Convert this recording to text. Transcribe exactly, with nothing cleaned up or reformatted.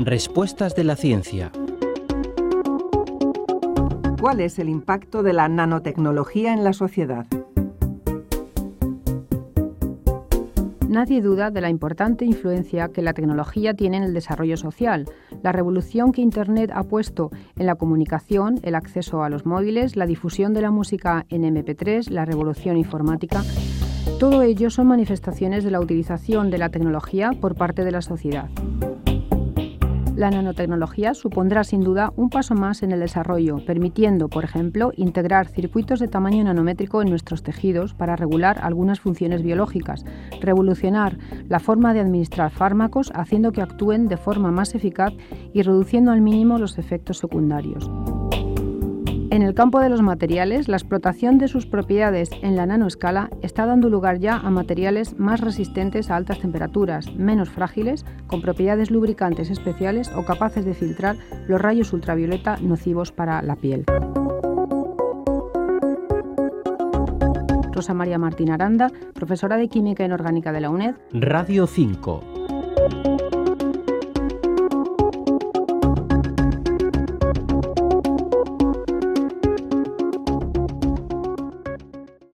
Respuestas de la ciencia. ¿Cuál es el impacto de la nanotecnología en la sociedad? Nadie duda de la importante influencia que la tecnología tiene en el desarrollo social. La revolución que Internet ha puesto en la comunicación, el acceso a los móviles, la difusión de la música en eme pe tres, la revolución informática, todo ello son manifestaciones de la utilización de la tecnología por parte de la sociedad. La nanotecnología supondrá sin duda un paso más en el desarrollo, permitiendo, por ejemplo, integrar circuitos de tamaño nanométrico en nuestros tejidos para regular algunas funciones biológicas, revolucionar la forma de administrar fármacos haciendo que actúen de forma más eficaz y reduciendo al mínimo los efectos secundarios. En el campo de los materiales, la explotación de sus propiedades en la nanoescala está dando lugar ya a materiales más resistentes a altas temperaturas, menos frágiles, con propiedades lubricantes especiales o capaces de filtrar los rayos ultravioleta nocivos para la piel. Rosa María Martín Aranda, profesora de Química Inorgánica de la UNED. Radio cinco.